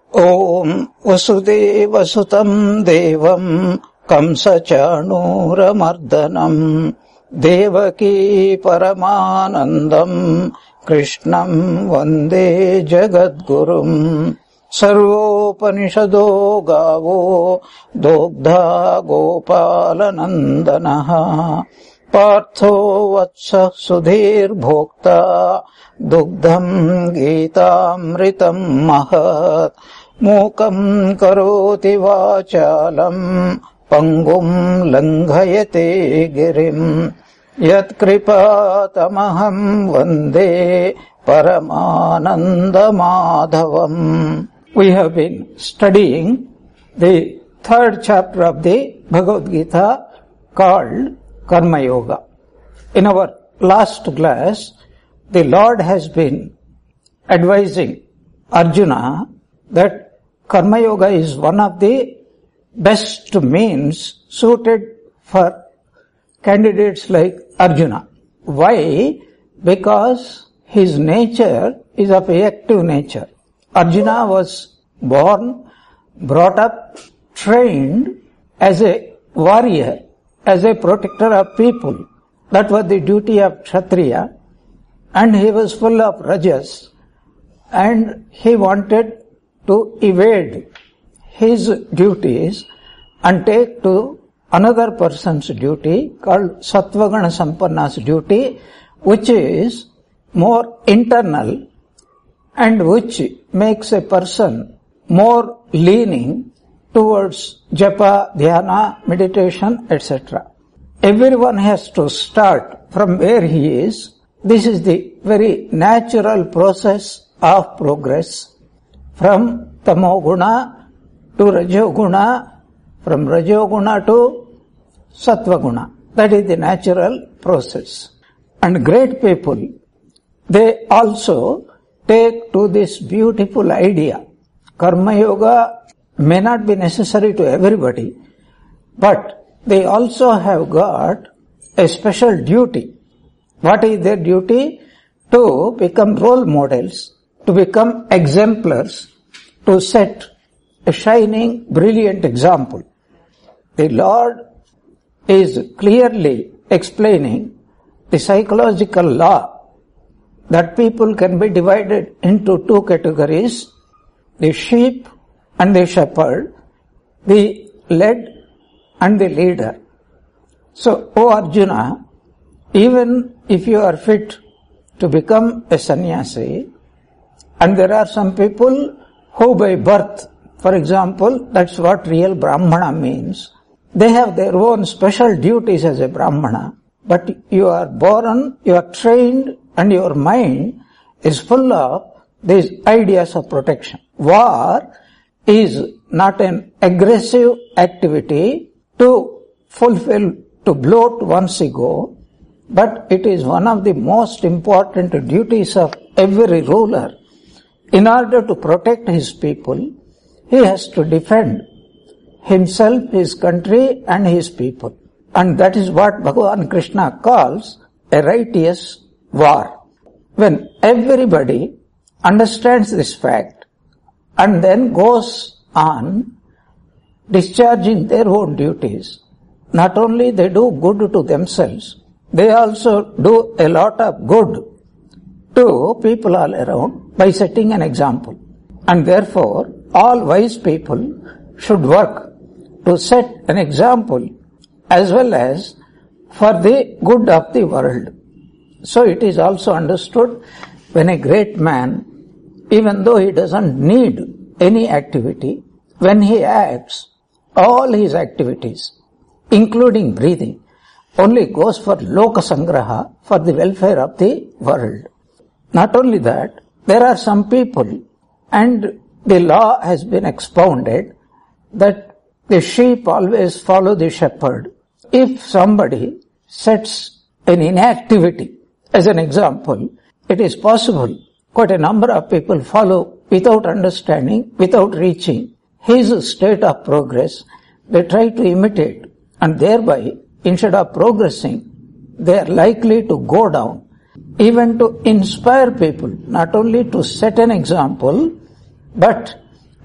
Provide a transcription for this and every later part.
ओम वसुदेवसुतं देवं कंसचाणूरमर्दनं देवकी परमानन्दं कृष्णं वन्दे जगद्गुरुम्। सर्वोपनिषदो गावो दोग्धा गोपालनन्दनः पार्थो वत्सः सुधीर्भोक्ता दुग्धम् गीतामृतम् महत्। मूकम् करोति वाचालम् पङ्गुम् लङ्घयते गिरिम् यत्कृपातमहम् वन्दे परमानन्दमाधवम्। We have been studying the third chapter of the Bhagavad Gita called Karma Yoga. In our last class, the Lord has been advising Arjuna that Karma Yoga is one of the best means suited for candidates like Arjuna. Why? Because his nature is of active nature. Arjuna was born, brought up, trained as a warrior, as a protector of people. That was the duty of Kshatriya, and he was full of rajas, and he wanted to evade his duties and take to another person's duty called Sattvagana Sampanna's duty, which is more internal and which makes a person more leaning towards japa, dhyana, meditation, etc. Everyone has to start from where he is. This is the very natural process of progress from tamoguna to rajoguna, from rajoguna to sattvaguna. That is the natural process. And great people, they also take to this beautiful idea. Karma Yoga may not be necessary to everybody, but they also have got a special duty. What is their duty? To become role models, to become exemplars, to set a shining, brilliant example. The Lord is clearly explaining the psychological law that people can be divided into two categories, the sheep and the shepherd, the led and the leader. So, O Arjuna, even if you are fit to become a sannyasi, and there are some people who by birth, for example, that's what real Brahmana means, they have their own special duties as a Brahmana, but you are born, you are trained, and your mind is full of these ideas of protection. War is not an aggressive activity to fulfill, to bloat one's ego, but it is one of the most important duties of every ruler. In order to protect his people, he has to defend himself, his country, and his people. And that is what Bhagavan Krishna calls a righteous war. When everybody understands this fact and then goes on discharging their own duties, not only they do good to themselves, they also do a lot of good to people all around by setting an example. And therefore, all wise people should work to set an example as well as for the good of the world. So it is also understood when a great man, even though he doesn't need any activity, when he acts, all his activities, including breathing, only goes for loka sangraha, for the welfare of the world. Not only that, there are some people, and the law has been expounded, that the sheep always follow the shepherd. If somebody sets an inactivity as an example, it is possible quite a number of people follow without understanding, without reaching his state of progress. They try to imitate, and thereby, instead of progressing, they are likely to go down. Even to inspire people, not only to set an example, but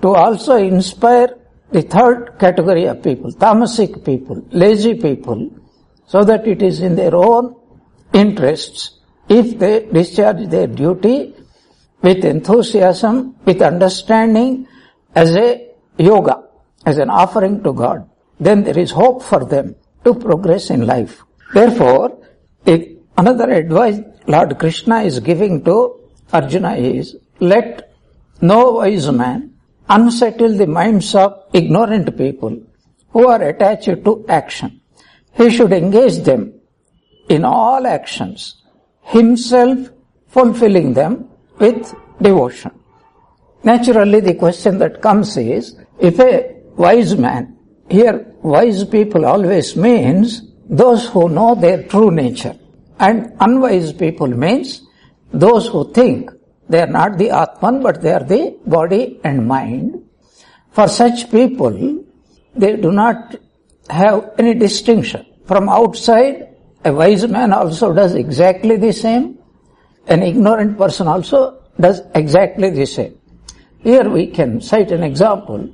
to also inspire the third category of people, tamasic people, lazy people, so that it is in their own interests, if they discharge their duty with enthusiasm, with understanding, as a yoga, as an offering to God, then there is hope for them to progress in life. Therefore, another advice Lord Krishna is giving to Arjuna is, let no wise man unsettle the minds of ignorant people who are attached to action. He should engage them in all actions, himself fulfilling them with devotion. Naturally, the question that comes is, if a wise man, here wise people always means those who know their true nature, and unwise people means those who think they are not the Atman but they are the body and mind. For such people, they do not have any distinction. From outside, a wise man also does exactly the same. An ignorant person also does exactly the same. Here we can cite an example.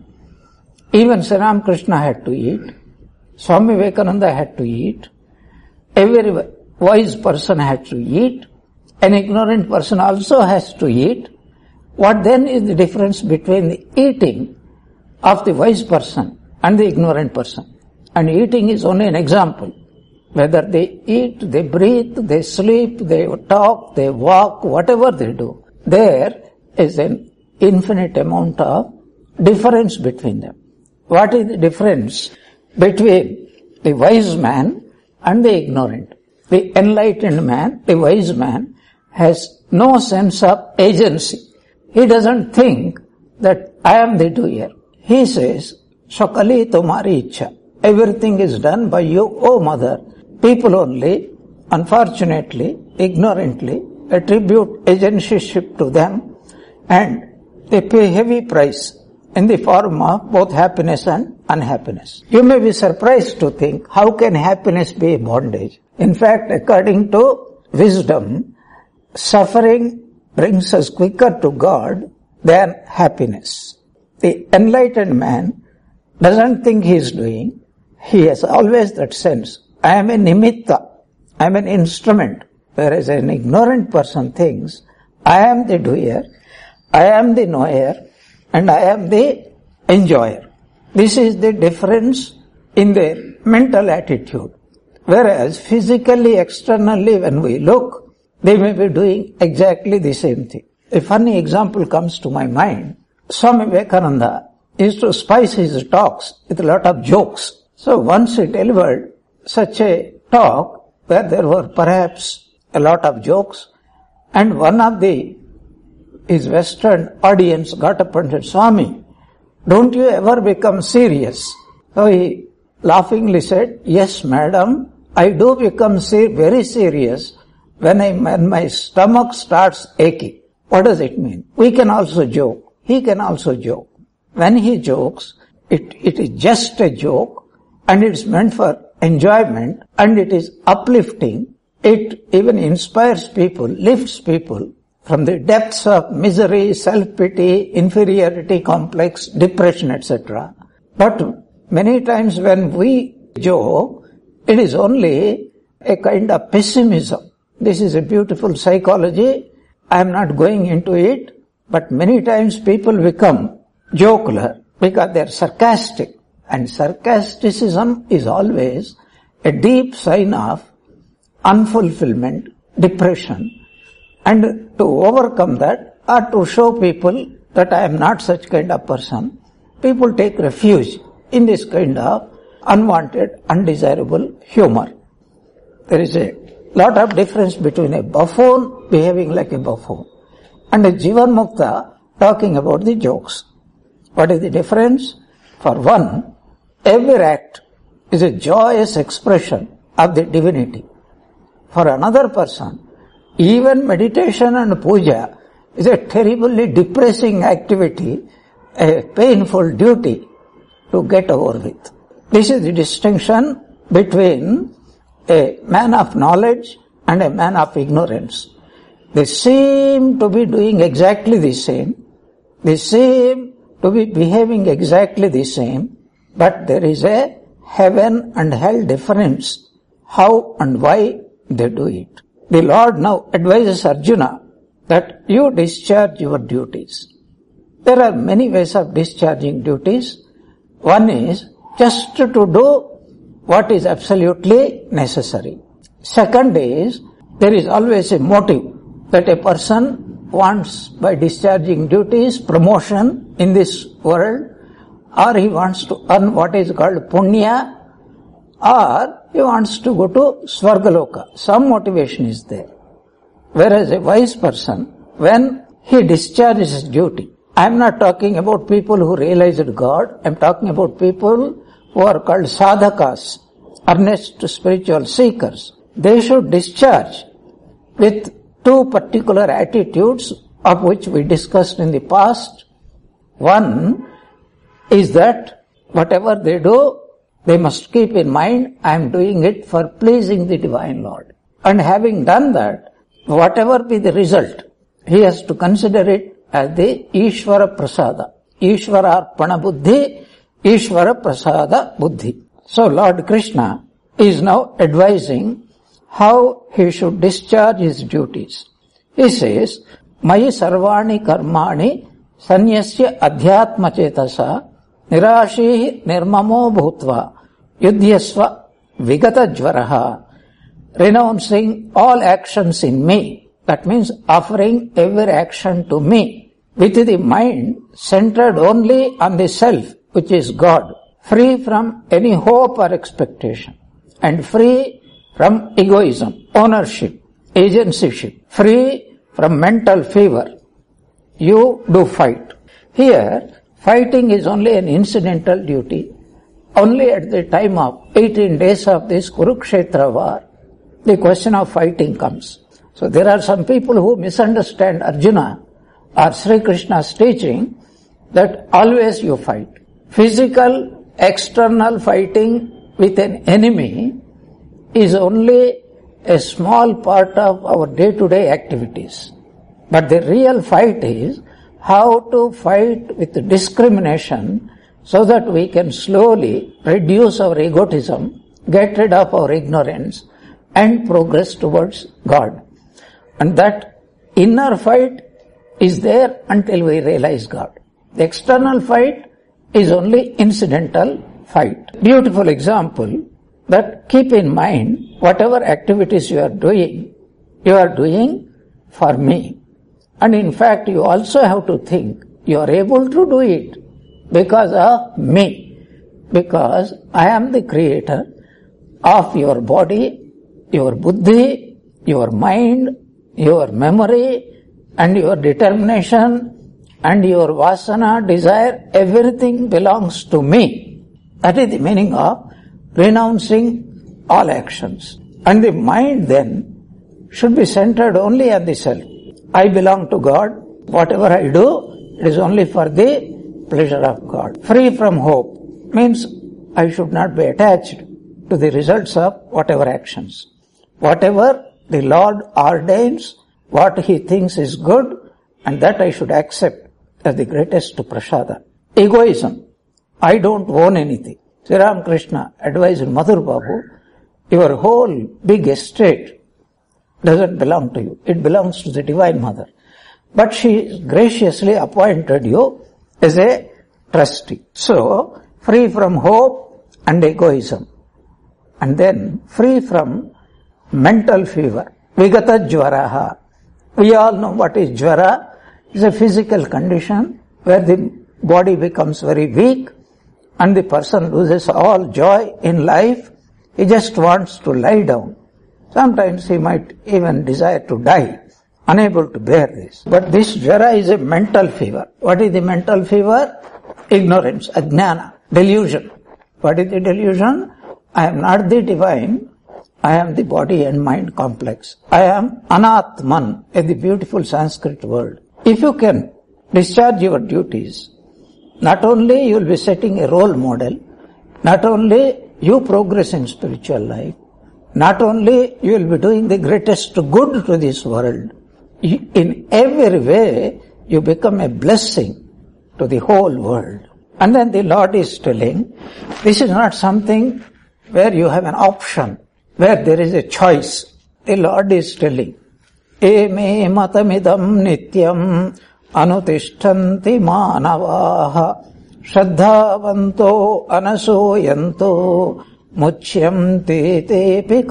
Even Sri Ramakrishna had to eat. Swami Vivekananda had to eat. Every wise person had to eat. An ignorant person also has to eat. What then is the difference between the eating of the wise person and the ignorant person? And eating is only an example. Whether they eat, they breathe, they sleep, they talk, they walk, whatever they do, there is an infinite amount of difference between them. What is the difference between the wise man and the ignorant? The enlightened man, the wise man, has no sense of agency. He doesn't think that I am the doer. He says, Shakali tumhari ichha. Everything is done by you, O mother. People only, unfortunately, ignorantly, attribute agencyship to them, and they pay heavy price in the form of both happiness and unhappiness. You may be surprised to think, how can happiness be a bondage? In fact, according to wisdom, suffering brings us quicker to God than happiness. The enlightened man doesn't think he is doing. He has always that sense. I am a nimitta. I am an instrument. Whereas an ignorant person thinks, I am the doer, I am the knower, and I am the enjoyer. This is the difference in their mental attitude. Whereas physically, externally, when we look, they may be doing exactly the same thing. A funny example comes to my mind. Swami Vivekananda used to spice his talks with a lot of jokes. So once he delivered such a talk where there were perhaps a lot of jokes, and one of his Western audience got up and said, Swami, don't you ever become serious? So he laughingly said, yes, madam, I do become very serious when my stomach starts aching. What does it mean? We can also joke. He can also joke. When he jokes, it is just a joke, and it's meant for enjoyment, and it is uplifting. It even inspires people, lifts people from the depths of misery, self-pity, inferiority complex, depression, etc. But many times when we joke, it is only a kind of pessimism. This is a beautiful psychology. I am not going into it, but many times people become jocular because they are sarcastic. And sarcasticism is always a deep sign of unfulfillment, depression. And to overcome that, or to show people that I am not such kind of person, people take refuge in this kind of unwanted, undesirable humor. There is a lot of difference between a buffoon behaving like a buffoon and a Jivan Mukta talking about the jokes. What is the difference? For one, every act is a joyous expression of the divinity. For another person, even meditation and puja is a terribly depressing activity, a painful duty to get over with. This is the distinction between a man of knowledge and a man of ignorance. They seem to be doing exactly the same. They seem to be behaving exactly the same, but there is a heaven and hell difference, how and why they do it. The Lord now advises Arjuna that you discharge your duties. There are many ways of discharging duties. One is just to do what is absolutely necessary. Second is, there is always a motive that a person wants, by discharging duties, promotion in this world, or he wants to earn what is called punya, or he wants to go to Svargaloka. Some motivation is there. Whereas a wise person, when he discharges his duty, I am not talking about people who realized God, I am talking about people who are called sadhakas, earnest spiritual seekers. They should discharge with two particular attitudes of which we discussed in the past. One is that whatever they do, they must keep in mind, I am doing it for pleasing the Divine Lord. And having done that, whatever be the result, he has to consider it as the Ishvara Prasada. Ishvara Arpana Buddhi, Ishvara Prasada Buddhi. So Lord Krishna is now advising how he should discharge his duties. He says, Mayi sarvani karmani sanyasya adhyatma chetasa nirashihi nirmamo bhutva yudhyasva vigata jvaraha, renouncing all actions in me. That means offering every action to me with the mind centered only on the self, which is God, free from any hope or expectation, and free from egoism, ownership, agencyship, free from mental fever. You do fight. Here, fighting is only an incidental duty. Only at the time of 18 days of this Kurukshetra war, the question of fighting comes. So there are some people who misunderstand Arjuna or Sri Krishna's teaching that always you fight. Physical, external fighting with an enemy is only a small part of our day-to-day activities. But the real fight is how to fight with discrimination so that we can slowly reduce our egotism, get rid of our ignorance, and progress towards God. And that inner fight is there until we realize God. The external fight is only incidental fight. Beautiful example that keep in mind whatever activities you are doing for me. And in fact, you also have to think you are able to do it because of me. Because I am the creator of your body, your buddhi, your mind, your memory, and your determination, and your vasana, desire, everything belongs to me. That is the meaning of renouncing all actions. And the mind then should be centered only on the self. I belong to God. Whatever I do, it is only for the pleasure of God. Free from hope means I should not be attached to the results of whatever actions. Whatever the Lord ordains, what He thinks is good, and that I should accept as the greatest prasada. Egoism. I don't own anything. Sri Ramakrishna advised Madhur Babu, your whole big estate doesn't belong to you. It belongs to the Divine Mother. But she graciously appointed you as a trustee. So, free from hope and egoism. And then, free from mental fever. Vigata jvaraha. We all know what is jvara. It's a physical condition where the body becomes very weak and the person loses all joy in life. He just wants to lie down. Sometimes he might even desire to die, unable to bear this. But this jvara is a mental fever. What is the mental fever? Ignorance, ajnana, delusion. What is the delusion? I am not the divine. I am the body and mind complex. I am anatman, is the beautiful Sanskrit word. If you can discharge your duties, not only you will be setting a role model, not only you progress in spiritual life, not only you will be doing the greatest good to this world, in every way you become a blessing to the whole world. And then the Lord is telling, this is not something where you have an option, where there is a choice. The Lord is telling, Eme matamidam nityam anutishtanti manavaha shraddhavanto anasoyanto muchyamte tepi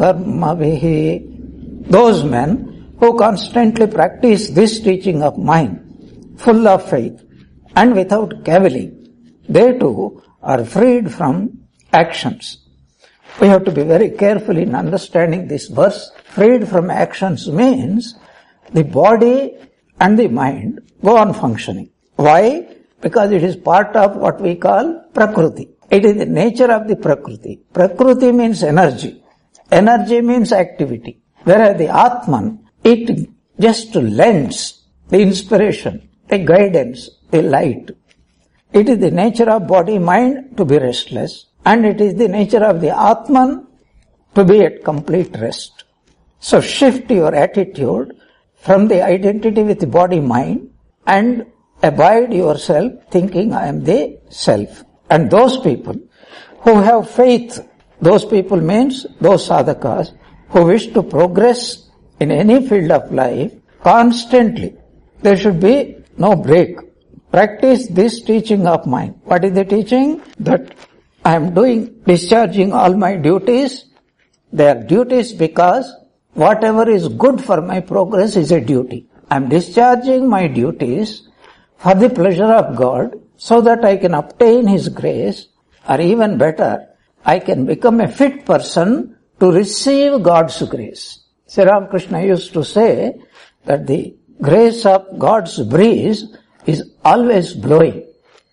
karmavihi. Those men who constantly practice this teaching of mine, full of faith and without cavilling, they too are freed from actions. We have to be very careful in understanding this verse. Freed from actions means the body and the mind go on functioning. Why? Because it is part of what we call Prakriti. It is the nature of the Prakriti. Prakriti means energy. Energy means activity. Whereas the Atman, it just lends the inspiration, the guidance, the light. It is the nature of body-mind to be restless, and it is the nature of the Atman to be at complete rest. So shift your attitude from the identity with the body-mind and abide yourself thinking I am the self. And those people who have faith, those people means those sadhakas who wish to progress in any field of life constantly. There should be no break. Practice this teaching of mine. What is the teaching? That I am discharging all my duties. They are duties because whatever is good for my progress is a duty. I am discharging my duties for the pleasure of God so that I can obtain His grace, or even better, I can become a fit person to receive God's grace. Sri Ramakrishna used to say that the grace of God's breeze is always blowing.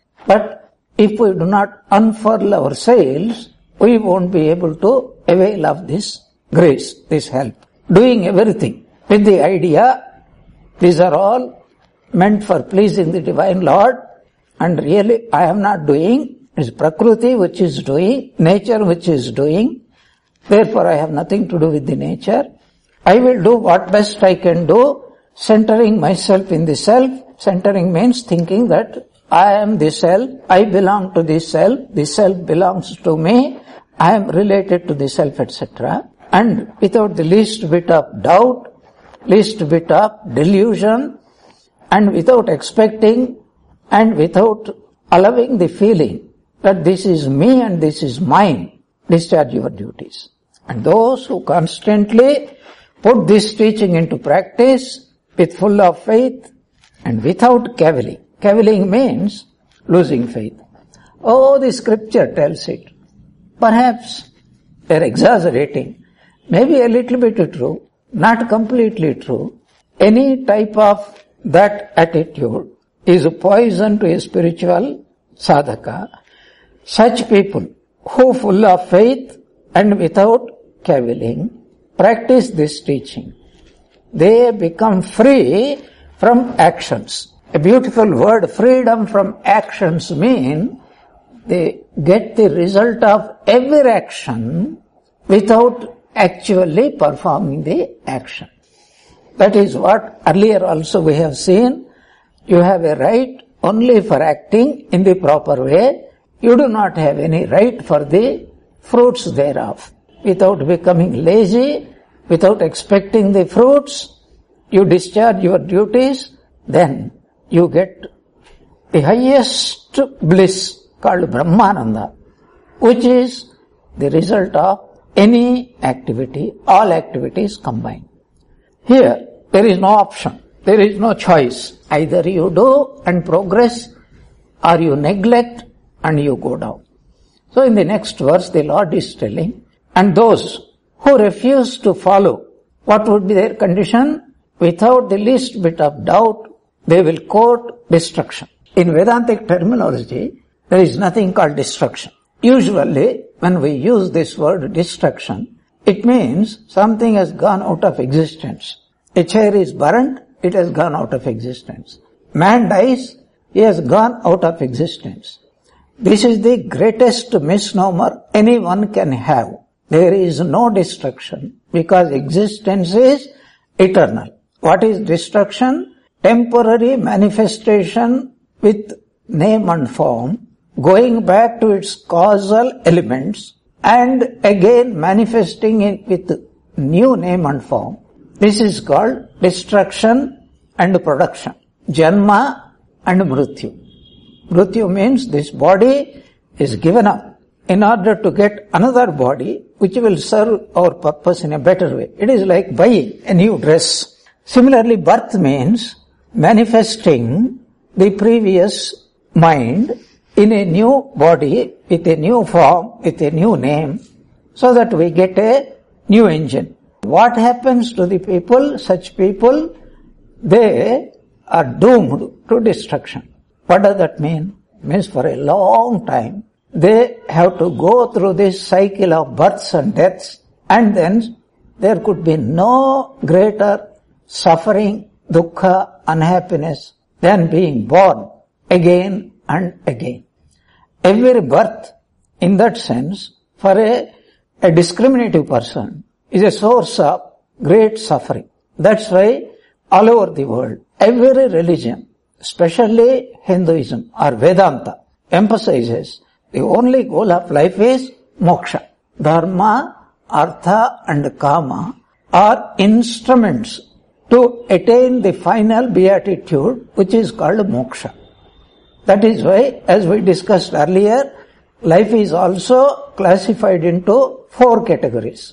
But if we do not unfurl our sails, we won't be able to avail of this grace, this help. Doing everything with the idea, these are all meant for pleasing the Divine Lord, and really I am not doing, it is Prakriti which is doing, nature which is doing, therefore I have nothing to do with the nature. I will do what best I can do, centering myself in the self. Centering means thinking that I am the self, I belong to the self belongs to me, I am related to the self, etc. And without the least bit of doubt, least bit of delusion, and without expecting and without allowing the feeling that this is me and this is mine, discharge your duties. And those who constantly put this teaching into practice with full of faith and without cavilling. Cavilling means losing faith. Oh, the scripture tells it. Perhaps they are exaggerating. Maybe a little bit true, not completely true. Any type of that attitude is a poison to a spiritual sadhaka. Such people who full of faith and without cavilling practice this teaching, they become free from actions. A beautiful word, freedom from actions, mean they get the result of every action without actually performing the action. That is what earlier also we have seen. You have a right only for acting in the proper way. You do not have any right for the fruits thereof. Without becoming lazy, without expecting the fruits, you discharge your duties, then you get the highest bliss called Brahmananda, which is the result of any activity, all activities combined. Here, there is no option, there is no choice. Either you do and progress, or you neglect and you go down. So in the next verse, the Lord is telling, and those who refuse to follow, what would be their condition? Without the least bit of doubt, they will court destruction. In Vedantic terminology, there is nothing called destruction. Usually, when we use this word destruction, it means something has gone out of existence. A chair is burnt, it has gone out of existence. Man dies, he has gone out of existence. This is the greatest misnomer anyone can have. There is no destruction because existence is eternal. What is destruction? Temporary manifestation with name and form, going back to its causal elements, and again manifesting it with new name and form. This is called destruction and production. Janma and mrityu. Mrityu means this body is given up in order to get another body which will serve our purpose in a better way. It is like buying a new dress. Similarly, birth means manifesting the previous mind in a new body, with a new form, with a new name, so that we get a new engine. What happens to the people? Such people, they are doomed to destruction. What does that mean? It means for a long time, they have to go through this cycle of births and deaths, and then there could be no greater suffering, dukkha, unhappiness than being born again and again. Every birth, in that sense, for a discriminative person, is a source of great suffering. That's why all over the world, every religion, especially Hinduism or Vedanta, emphasizes the only goal of life is moksha. Dharma, artha and kama are instruments to attain the final beatitude, which is called moksha. That is why, as we discussed earlier, life is also classified into 4 categories.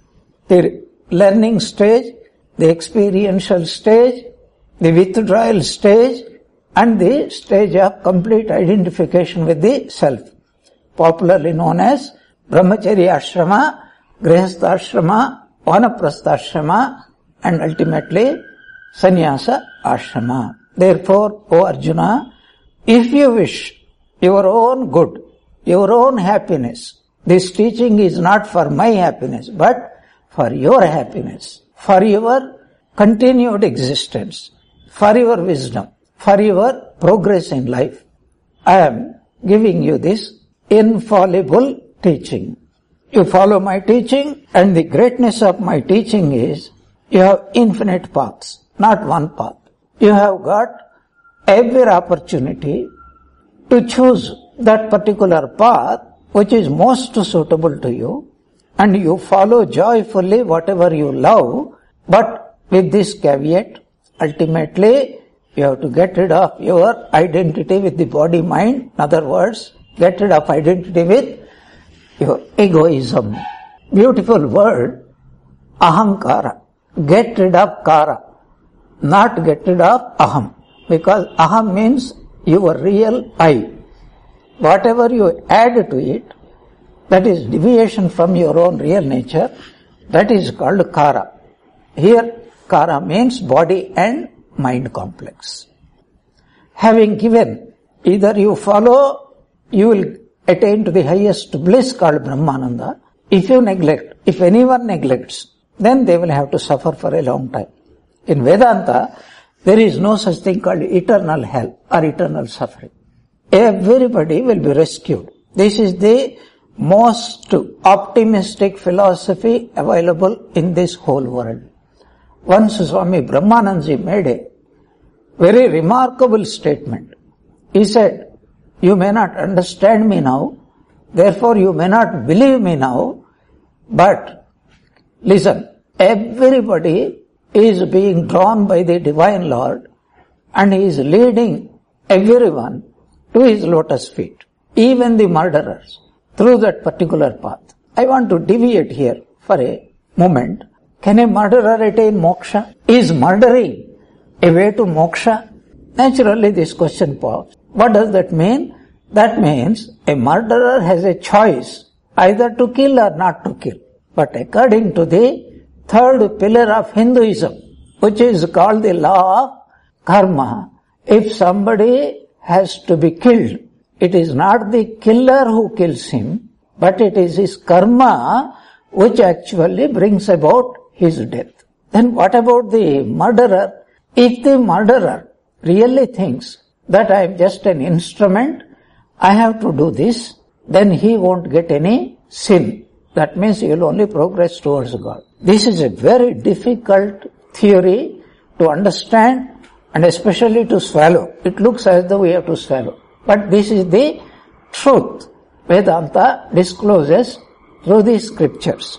The learning stage, the experiential stage, the withdrawal stage, and the stage of complete identification with the self, popularly known as Brahmacharya Ashrama, Grihastha Ashrama, Vanaprastha Ashrama, and ultimately Sannyasa Ashrama. Therefore, O Arjuna, if you wish your own good, your own happiness, this teaching is not for my happiness, but for your happiness, for your continued existence, for your wisdom, for your progress in life. I am giving you this infallible teaching. You follow my teaching, and the greatness of my teaching is you have infinite paths, not one path. You have got every opportunity to choose that particular path which is most suitable to you, and you follow joyfully whatever you love, but with this caveat, ultimately you have to get rid of your identity with the body-mind. In other words, get rid of identity with your egoism. Beautiful word, ahankara. Get rid of kara, not get rid of aham. Because aham means your real I. Whatever you add to it, that is deviation from your own real nature, that is called kara. Here, kara means body and mind complex. Having given, either you follow, you will attain to the highest bliss called Brahmananda. If you neglect, if anyone neglects, then they will have to suffer for a long time. In Vedanta, there is no such thing called eternal hell or eternal suffering. Everybody will be rescued. This is the most optimistic philosophy available in this whole world. Once Swami Brahmanandaji made a very remarkable statement. He said, you may not understand me now, therefore you may not believe me now, but listen, everybody is being drawn by the Divine Lord, and He is leading everyone to His lotus feet, even the murderers, through that particular path. I want to deviate here for a moment. Can a murderer attain moksha? Is murdering a way to moksha? Naturally this question pops. What does that mean? That means a murderer has a choice either to kill or not to kill. But according to the third pillar of Hinduism, which is called the law of karma, if somebody has to be killed, it is not the killer who kills him, but it is his karma which actually brings about his death. Then what about the murderer? If the murderer really thinks that I am just an instrument, I have to do this, then he won't get any sin. That means he will only progress towards God. This is a very difficult theory to understand and especially to swallow. It looks as though we have to swallow. But this is the truth Vedanta discloses through the scriptures.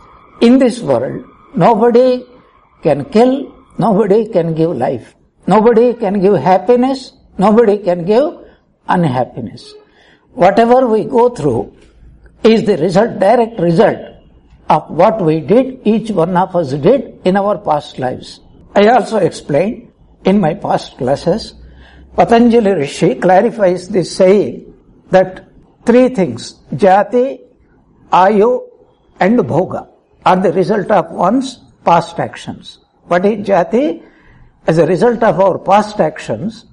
In this world, nobody can kill, nobody can give life. Nobody can give happiness, nobody can give unhappiness. Whatever we go through is the result, direct result of what we did, each one of us did in our past lives. I also explained in my past classes, Patanjali Rishi clarifies this saying that three things, jati, ayu and bhoga, are the result of one's past actions. What is jati? As a result of our past actions,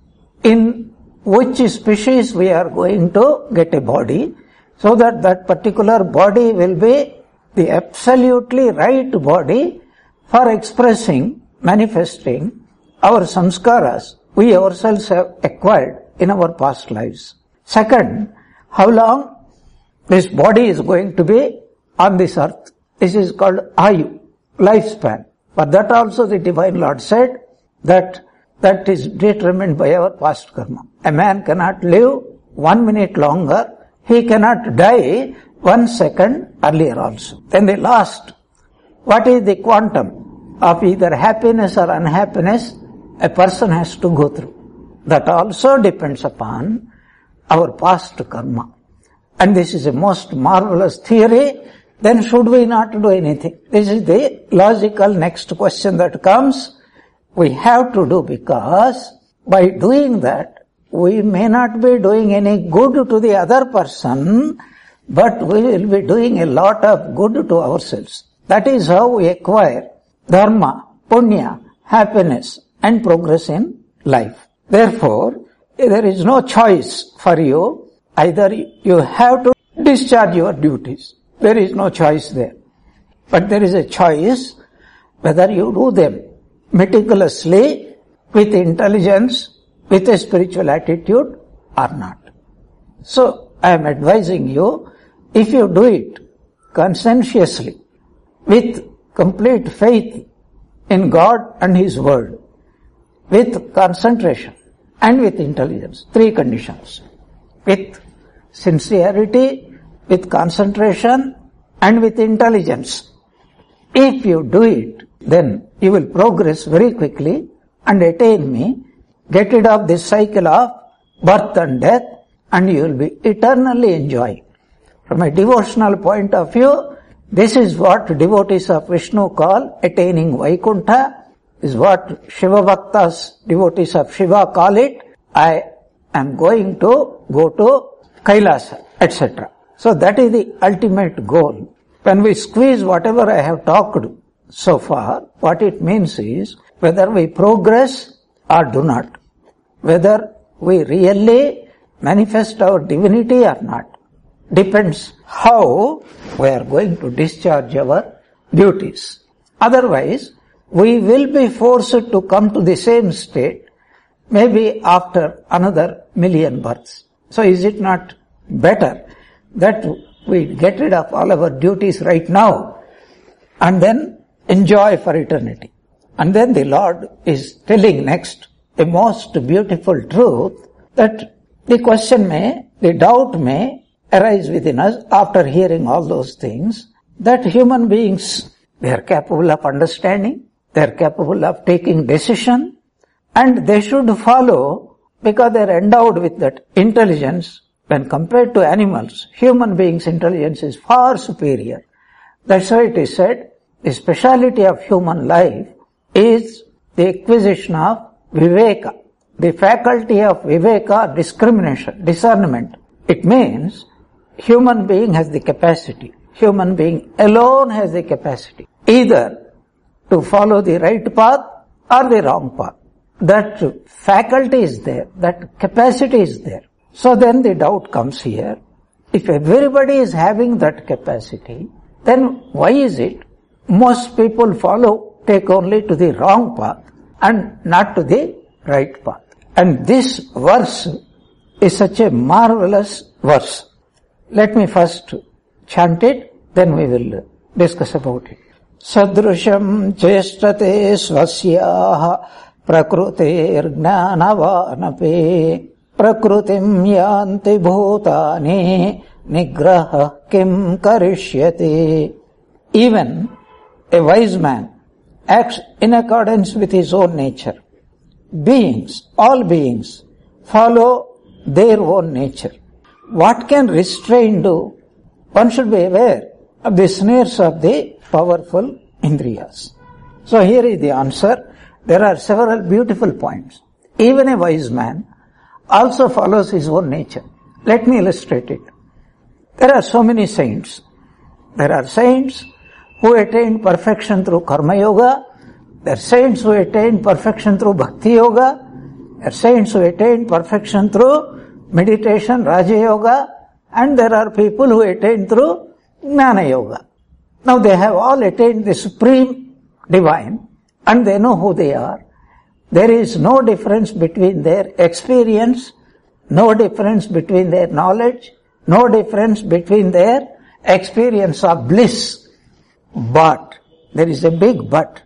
in which species we are going to get a body, so that that particular body will be the absolutely right body for expressing, manifesting our samskaras we ourselves have acquired in our past lives. Second, how long this body is going to be on this earth. This is called ayu, lifespan. But that also the Divine Lord said that is determined by our past karma. A man cannot live 1 minute longer. He cannot die 1 second earlier also. Then the last, what is the quantum of either happiness or unhappiness a person has to go through? That also depends upon our past karma. And this is a most marvelous theory. Then should we not do anything? This is the logical next question that comes. We have to do, because by doing that, we may not be doing any good to the other person, but we will be doing a lot of good to ourselves. That is how we acquire dharma, punya, happiness and progress in life. Therefore, there is no choice for you. Either you have to discharge your duties. There is no choice there. But there is a choice whether you do them meticulously, with intelligence, with a spiritual attitude or not. So, I am advising you, if you do it conscientiously, with complete faith in God and His Word, with concentration and with intelligence, three conditions. With sincerity, with concentration and with intelligence. If you do it, then you will progress very quickly and attain me, get rid of this cycle of birth and death, and you will be eternally enjoying. From a devotional point of view, this is what devotees of Vishnu call attaining Vaikuntha, is what Shiva Bhaktas, devotees of Shiva, call it. I am going to go to Kailasa, etc. So that is the ultimate goal. When we squeeze whatever I have talked so far, what it means is whether we progress or do not, whether we really manifest our divinity or not, depends how we are going to discharge our duties. Otherwise, we will be forced to come to the same state, maybe after another million births. So is it not better that we get rid of all our duties right now and then enjoy for eternity? And then the Lord is telling next a most beautiful truth, that the question the doubt may arise within us after hearing all those things, that human beings, they are capable of understanding, they are capable of taking decision, and they should follow because they are endowed with that intelligence. When compared to animals, human beings' intelligence is far superior. That's why it is said, the speciality of human life is the acquisition of viveka, the faculty of viveka, discrimination, discernment. It means human being has the capacity, human being alone has the capacity, either to follow the right path or the wrong path. That faculty is there, that capacity is there. So then the doubt comes here, if everybody is having that capacity, then why is it most people take only to the wrong path and not to the right path? And this verse is such a marvelous verse. Let me first chant it, then we will discuss about it. Sadrusham chestate swasyaha prakrutir gnanavanape prakrutim yanti bhutani nigraha kim karishyati. Even a wise man acts in accordance with his own nature. Beings, all beings, follow their own nature. What can restrain do? One should be aware of the snares of the powerful indriyas. So here is the answer. There are several beautiful points. Even a wise man also follows his own nature. Let me illustrate it. There are so many saints. There are saints who attain perfection through karma yoga. There are saints who attain perfection through bhakti yoga. There are saints who attain perfection through meditation, Raja Yoga, and there are people who attain through Jnana Yoga. Now they have all attained the supreme divine and they know who they are. There is no difference between their experience, no difference between their knowledge, no difference between their experience of bliss. But, there is a big but.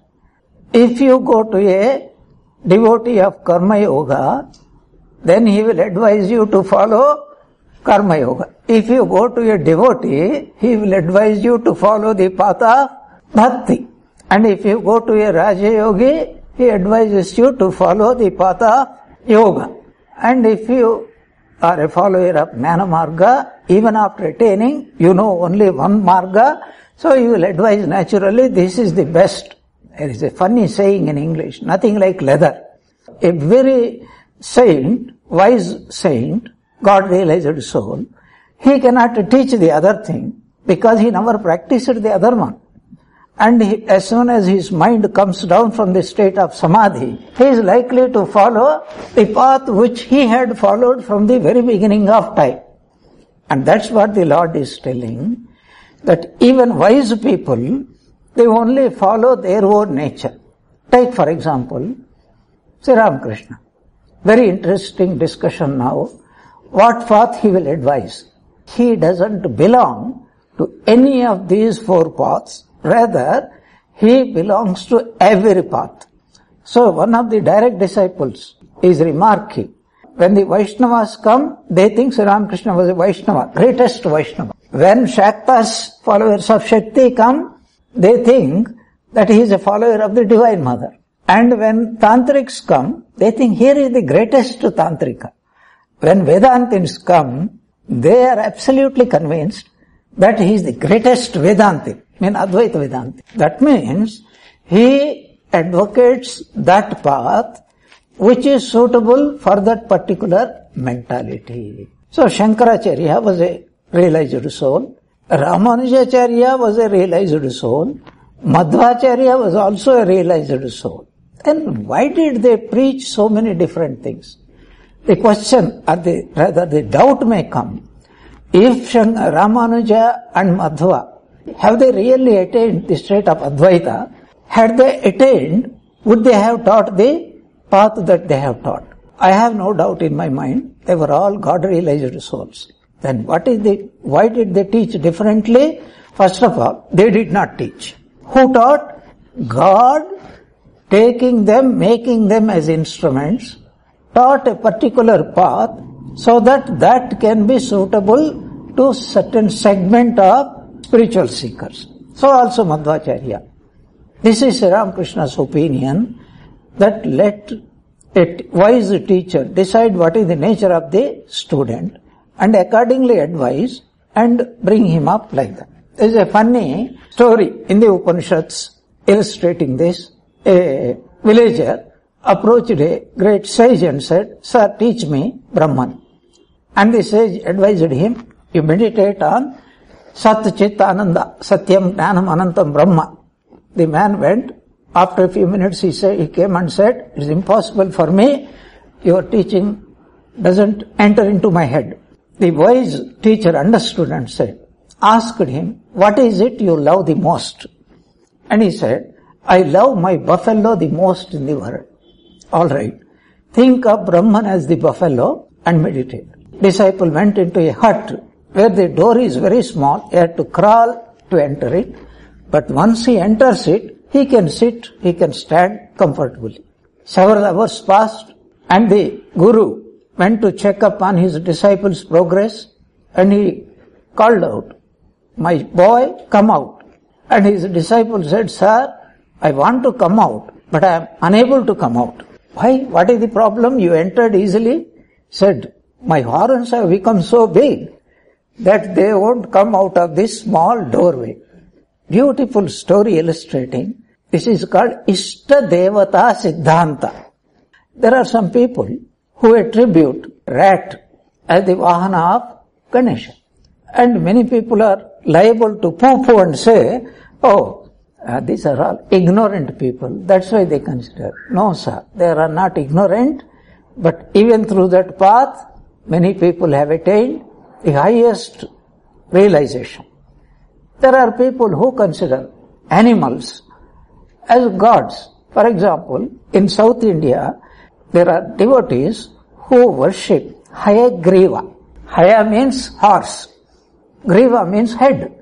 If you go to a devotee of Karma Yoga, then he will advise you to follow Karma Yoga. If you go to a devotee, he will advise you to follow the path of Bhakti. And if you go to a Raja Yogi, he advises you to follow the path of Yoga. And if you are a follower of Jnana Marga, even after attaining, you know only one Marga, so you will advise naturally this is the best. There is a funny saying in English, nothing like leather. A very saint, wise saint, God-realized soul, he cannot teach the other thing because he never practiced the other one. And as soon as his mind comes down from the state of samadhi, he is likely to follow the path which he had followed from the very beginning of time. And that's what the Lord is telling, that even wise people, they only follow their own nature. Take for example, Sri Ramakrishna. Very interesting discussion now. What path he will advise? He doesn't belong to any of these four paths. Rather, he belongs to every path. So one of the direct disciples is remarking, when the Vaishnavas come, they think Sri Ramakrishna was a Vaishnava, greatest Vaishnava. When Shaktas, followers of Shakti, come, they think that he is a follower of the Divine Mother. And when Tantrics come, they think here is the greatest Tantrika. When Vedantins come, they are absolutely convinced that he is the greatest Vedanti, Advaita Vedanti. That means he advocates that path which is suitable for that particular mentality. So Shankaracharya was a realized soul, Ramanujacharya was a realized soul, Madhvacharya was also a realized soul. Then why did they preach so many different things? The question, or rather the doubt may come, if Ramanuja and Madhva, have they really attained the state of Advaita? Had they attained, would they have taught the path that they have taught? I have no doubt in my mind, they were all God-realized souls. Then why did they teach differently? First of all, they did not teach. Who taught? God, taking them, making them as instruments, taught a particular path so that can be suitable to certain segment of spiritual seekers. So also Madhvacharya. This is Sri Ramakrishna's opinion, that let a wise teacher decide what is the nature of the student and accordingly advise and bring him up like that. There is a funny story in the Upanishads illustrating this. A villager approached a great sage and said, "Sir, teach me Brahman." And the sage advised him, you meditate on Sat Chit Ananda, Satyam Jnanam Anantam Brahma. The man went. After a few minutes he came and said, "It is impossible for me. Your teaching doesn't enter into my head." The wise teacher understood and said, asked him, "What is it you love the most?" And he said, "I love my buffalo the most in the world." All right. Think of Brahman as the buffalo and meditate. Disciple went into a hut where the door is very small. He had to crawl to enter it. But once he enters it, he can sit, he can stand comfortably. Several hours passed and the Guru went to check up on his disciples' progress, and he called out, "My boy, come out." And his disciple said, "Sir, I want to come out, but I am unable to come out." "Why? What is the problem? You entered easily." Said, "My horns have become so big that they won't come out of this small doorway." Beautiful story illustrating. This is called Ishta Devata Siddhanta. There are some people who attribute rat as the vahana of Ganesha. And many people are liable to poo-poo and say, these are all ignorant people. That's why they consider. No, sir, they are not ignorant, but even through that path, many people have attained the highest realization. There are people who consider animals as gods. For example, in South India, there are devotees who worship Hayagriva. Haya means horse. Griva means head.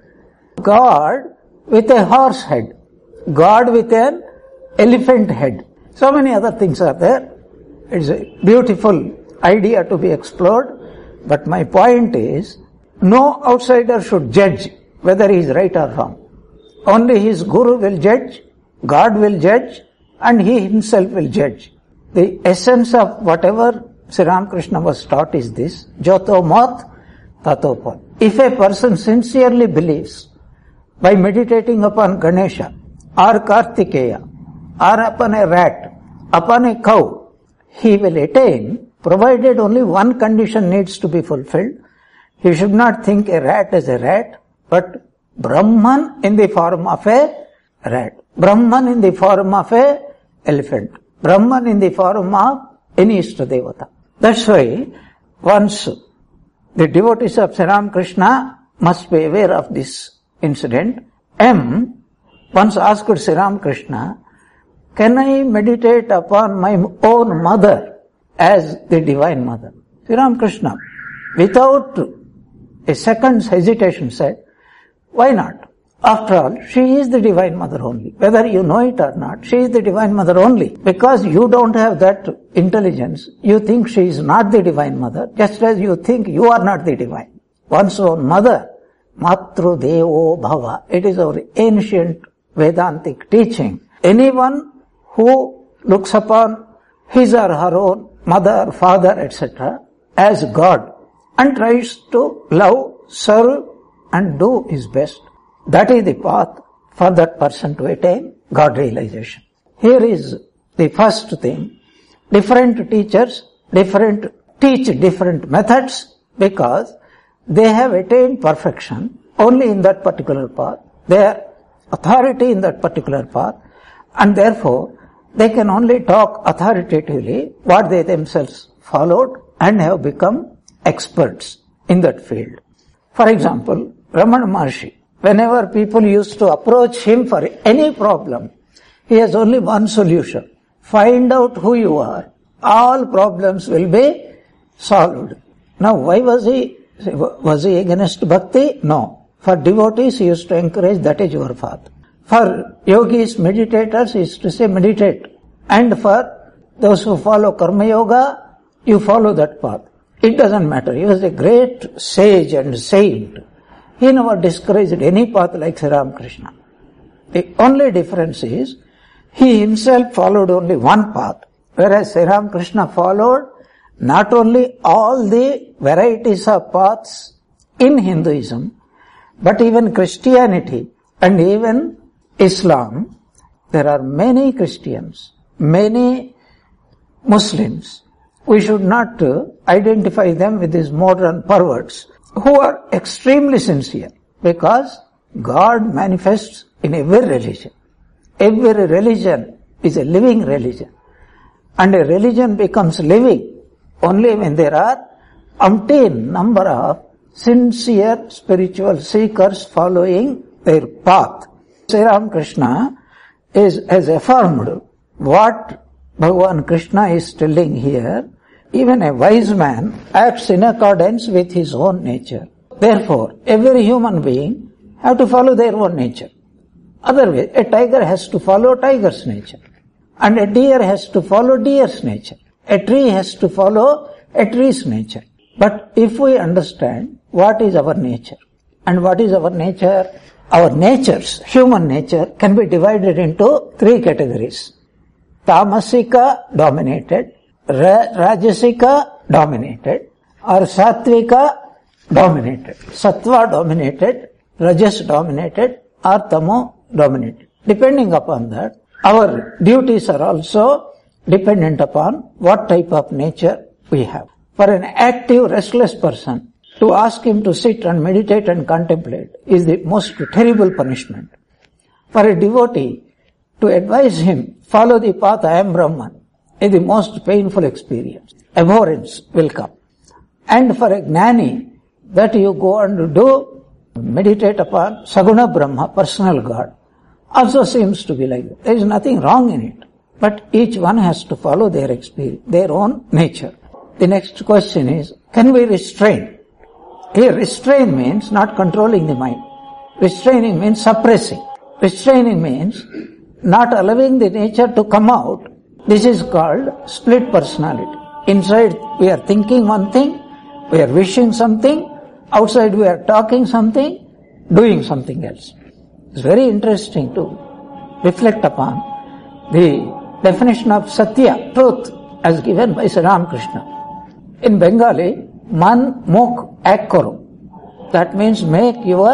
God with a horse head. God with an elephant head. So many other things are there. It's a beautiful idea to be explored. But my point is, no outsider should judge whether he is right or wrong. Only his guru will judge, God will judge, and he himself will judge. The essence of whatever Sri Ramakrishna was taught is this: Joto Mat Tato Pad. If a person sincerely believes, by meditating upon Ganesha, or Kartikeya, or upon a rat, upon a cow, he will attain, provided only one condition needs to be fulfilled. He should not think a rat as a rat, but Brahman in the form of a rat, Brahman in the form of a elephant, Brahman in the form of any Ishta Devata. That's why once the devotees of Sri Ramakrishna must be aware of this incident. M once asked Sri Ramakrishna, "Can I meditate upon my own mother as the Divine Mother?" Sri Ramakrishna, without a second's hesitation, said, "Why not? After all, she is the Divine Mother only. Whether you know it or not, she is the Divine Mother only. Because you don't have that intelligence, you think she is not the Divine Mother, just as you think you are not the Divine. One's own mother, Matru Devo Bhava. It is our ancient Vedantic teaching. Anyone who looks upon his or her own mother, father, etc. as God and tries to love, serve and do his best, that is the path for that person to attain God realization. Here is the first thing. Different teachers, teach different methods because they have attained perfection only in that particular path. They are authority in that particular path, and therefore they can only talk authoritatively what they themselves followed and have become experts in that field. For example, Ramana Maharshi, whenever people used to approach him for any problem, he has only one solution: find out who you are. All problems will be solved. Now, why was he against bhakti? No. For devotees, he used to encourage, that is your path. For yogis, meditators, he used to say meditate. And for those who follow karma yoga, you follow that path. It doesn't matter. He was a great sage and saint. He never discouraged any path like Sri Ramakrishna. The only difference is, he himself followed only one path, whereas Sri Ramakrishna followed not only all the varieties of paths in Hinduism, but even Christianity and even Islam. There are many Christians, many Muslims. We should not identify them with these modern perverts who are extremely sincere, because God manifests in every religion. Every religion is a living religion, and a religion becomes living only when there are umpteen number of sincere spiritual seekers following their path. Sri Ramakrishna has affirmed what Bhagavan Krishna is telling here. Even a wise man acts in accordance with his own nature. Therefore, every human being have to follow their own nature. Otherwise, a tiger has to follow tiger's nature, and a deer has to follow deer's nature. A tree has to follow a tree's nature. But if we understand what is our nature, and what is our nature, our natures, human nature, can be divided into three categories. Tamasika dominated, Rajasika dominated, or Sattvika dominated. Sattva dominated, Rajas dominated, or Tamo dominated. Depending upon that, our duties are also dependent upon what type of nature we have. For an active, restless person, to ask him to sit and meditate and contemplate is the most terrible punishment. For a devotee, to advise him, follow the path, I am Brahman, is the most painful experience. Abhorrence will come. And for a gnani, that you go and do, meditate upon Saguna Brahma, personal God, also seems to be like that. There is nothing wrong in it. But each one has to follow their experience, their own nature. The next question is, can we restrain? Here, restrain means not controlling the mind. Restraining means suppressing. Restraining means not allowing the nature to come out. This is called split personality. Inside we are thinking one thing, we are wishing something, outside we are talking something, doing something else. It's very interesting to reflect upon the definition of Satya, truth, as given by Sri Ramakrishna. In Bengali, man mukh ek karo. That means make your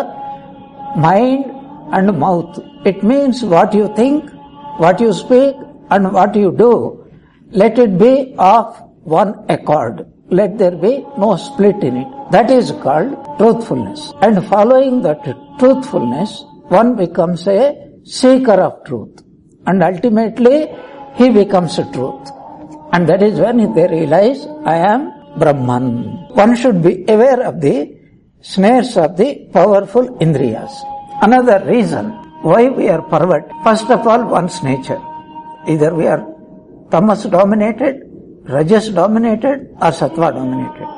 mind and mouth. It means what you think, what you speak, and what you do, let it be of one accord. Let there be no split in it. That is called truthfulness. And following that truthfulness, one becomes a seeker of truth. And ultimately, he becomes a truth. And that is when they realize, I am Brahman. One should be aware of the snares of the powerful indriyas. Another reason why we are pervert, first of all, one's nature. Either we are tamas dominated, rajas dominated, or sattva dominated.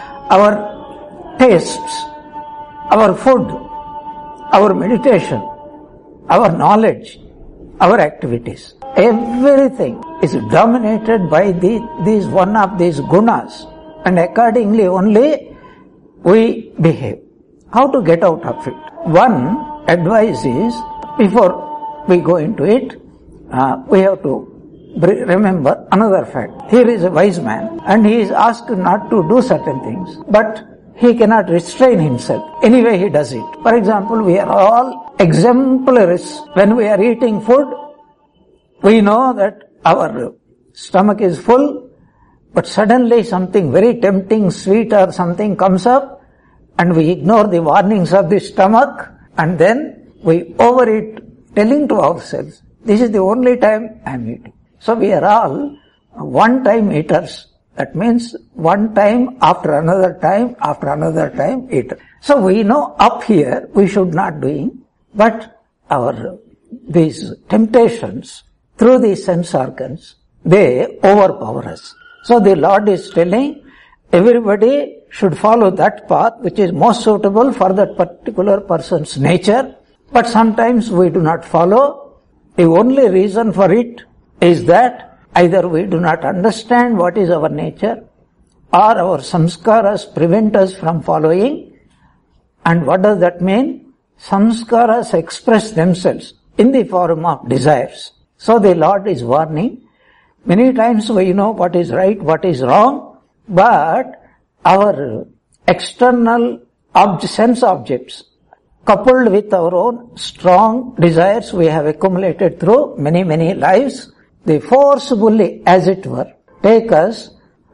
Our tastes, our food, our meditation, our knowledge, our activities, everything is dominated by these one of these gunas, and accordingly only we behave. How to get out of it? One advice is, before we go into it, we have to remember another fact. Here is a wise man, and he is asked not to do certain things, but he cannot restrain himself. Anyway, he does it. For example, we are all exemplaries. When we are eating food, we know that our stomach is full, but suddenly something very tempting, sweet or something comes up, and we ignore the warnings of the stomach, and then we overeat, telling to ourselves, this is the only time I am eating. So we are all one-time eaters. That means one time after another time eater. So we know up here we should not doing, but these temptations through the sense organs, they overpower us. So the Lord is telling everybody should follow that path which is most suitable for that particular person's nature, but sometimes we do not follow. The only reason for it is that either we do not understand what is our nature, or our samskaras prevent us from following. And what does that mean? Samskaras express themselves in the form of desires. So the Lord is warning. Many times we know what is right, what is wrong, but our external sense objects, coupled with our own strong desires we have accumulated through many lives, they forcibly, as it were, make us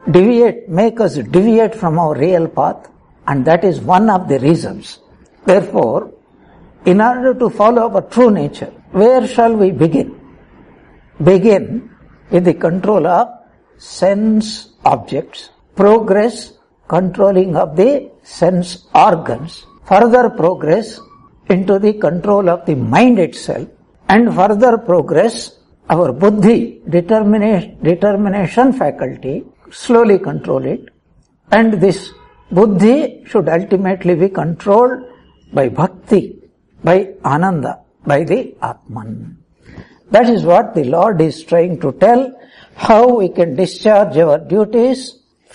deviate from our real path, and that is one of the reasons. Therefore, in order to follow our true nature, where shall we begin? Begin with the control of sense objects, progress controlling of the sense organs, further progress into the control of the mind itself, and further progress our buddhi, determination faculty, slowly control it, and this buddhi should ultimately be controlled by bhakti, by ananda, by the Atman. That is what the Lord is trying to tell, how we can discharge our duties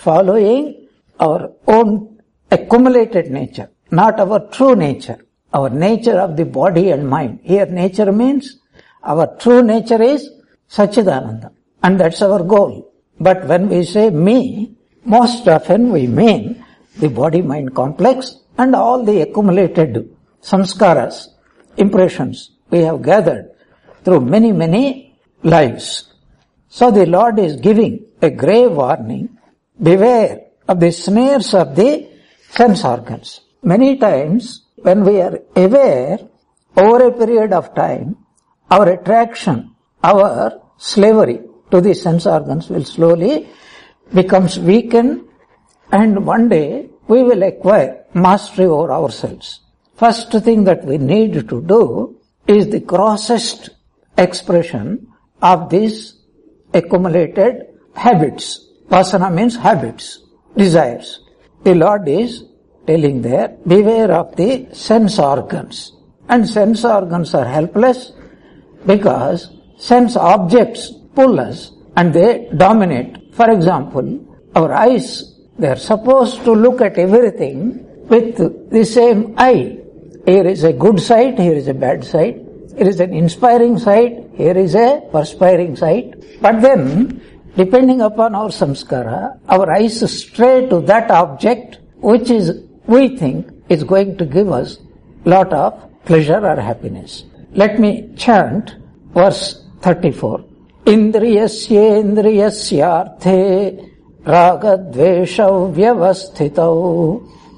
following our own accumulated nature, not our true nature, our nature of the body and mind. Here nature means our true nature is Satchidananda, and that's our goal. But when we say me, most often we mean the body-mind complex and all the accumulated samskaras, impressions we have gathered through many, many lives. So the Lord is giving a grave warning, beware of the snares of the sense organs. Many times when we are aware, over a period of time, our attraction, our slavery to the sense organs will slowly becomes weakened, and one day we will acquire mastery over ourselves. First thing that we need to do is the grossest expression of these accumulated habits. Vasana means habits, desires. The Lord is telling there, beware of the sense organs. And sense organs are helpless because sense objects pull us and they dominate. For example, our eyes, they are supposed to look at everything with the same eye. Here is a good sight, here is a bad sight. Here is an inspiring sight, here is a perspiring sight. But then, depending upon our samskara, our eyes stray to that object which is, we think, is going to give us lot of pleasure or happiness. Let me chant verse 34. Indriyasyendriyasyarthe ragadveshav vyavasthitau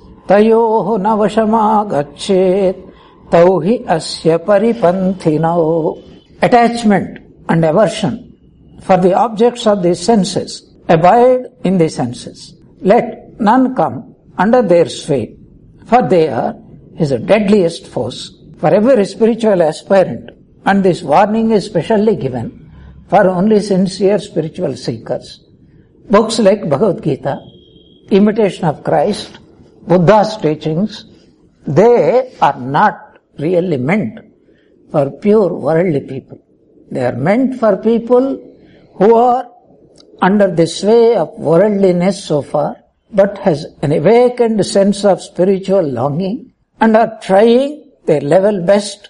tayoh navashamagachet tauhi asya paripanthinau. Attachment and aversion for the objects of the senses abide in the senses. Let none come under their sway, for they are his deadliest foes for every spiritual aspirant, and this warning is specially given for only sincere spiritual seekers. Books like Bhagavad Gita, Imitation of Christ, Buddha's teachings, they are not really meant for pure worldly people. They are meant for people who are under the sway of worldliness so far, but has an awakened sense of spiritual longing and are trying their level best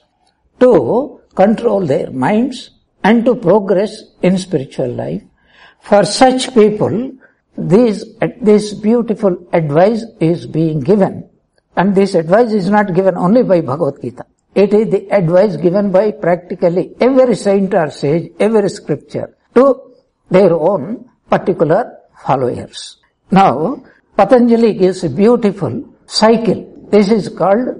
to control their minds and to progress in spiritual life. For such people, this beautiful advice is being given. And this advice is not given only by Bhagavad Gita. It is the advice given by practically every saint or sage, every scripture, to their own particular followers. Now, Patanjali gives a beautiful cycle. This is called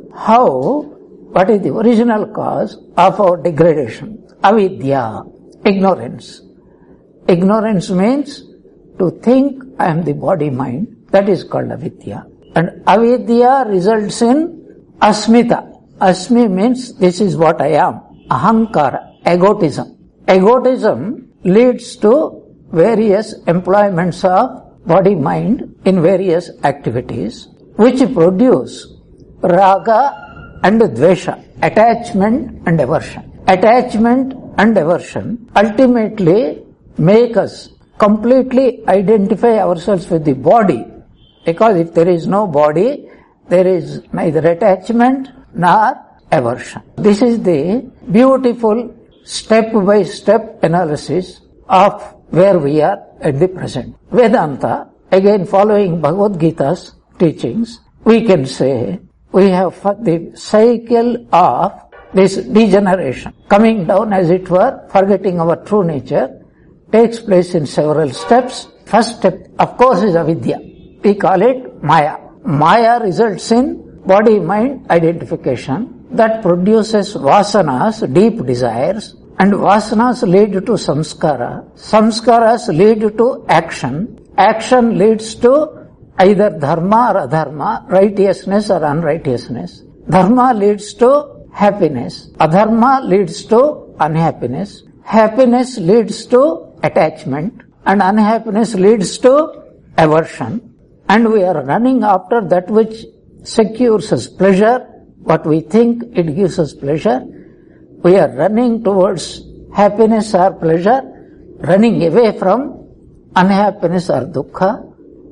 what is the original cause of our degradation? Avidya, ignorance. Ignorance means to think I am the body-mind. That is called avidya. And avidya results in asmita. Asmi means this is what I am. Ahankara, egotism. Egotism leads to various employments of body-mind in various activities, which produce raga and dvesha, attachment and aversion. Attachment and aversion ultimately make us completely identify ourselves with the body, because if there is no body, there is neither attachment nor aversion. This is the beautiful step-by-step analysis of where we are at the present. Vedanta, again following Bhagavad Gita's teachings, we can say we have the cycle of this degeneration, coming down as it were, forgetting our true nature, takes place in several steps. First step, of course, is avidya. We call it Maya. Maya results in body-mind identification that produces vasanas, deep desires, and vasanas lead to samskara. Samskaras lead to action. Action leads to either dharma or adharma, righteousness or unrighteousness. Dharma leads to happiness. Adharma leads to unhappiness. Happiness leads to attachment. And unhappiness leads to aversion. And we are running after that which secures us pleasure, what we think it gives us pleasure. We are running towards happiness or pleasure, running away from unhappiness or dukkha.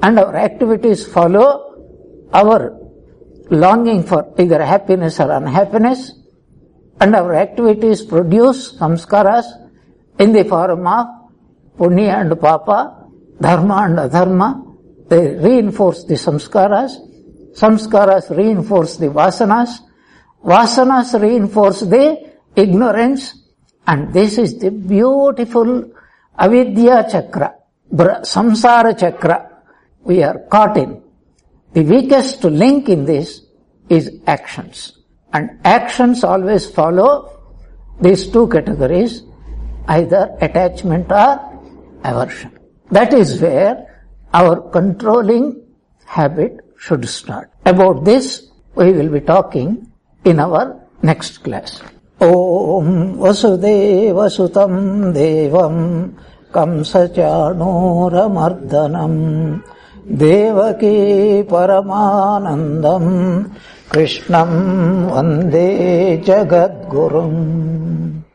and our activities follow our longing for either happiness or unhappiness, and our activities produce samskaras in the form of punya and papa, dharma and adharma. They reinforce the samskaras. Samskaras reinforce the vasanas. Vasanas reinforce the ignorance. And this is the beautiful avidya chakra, samsara chakra we are caught in. The weakest link in this is actions. And actions always follow these two categories, either attachment or aversion. That is where our controlling habit should start. About this, we will be talking in our next class. Om Vasudeva Sutam Devam Kamsachanuramardanam Devaki Paramanandam Krishnam Vande Jagadgurum.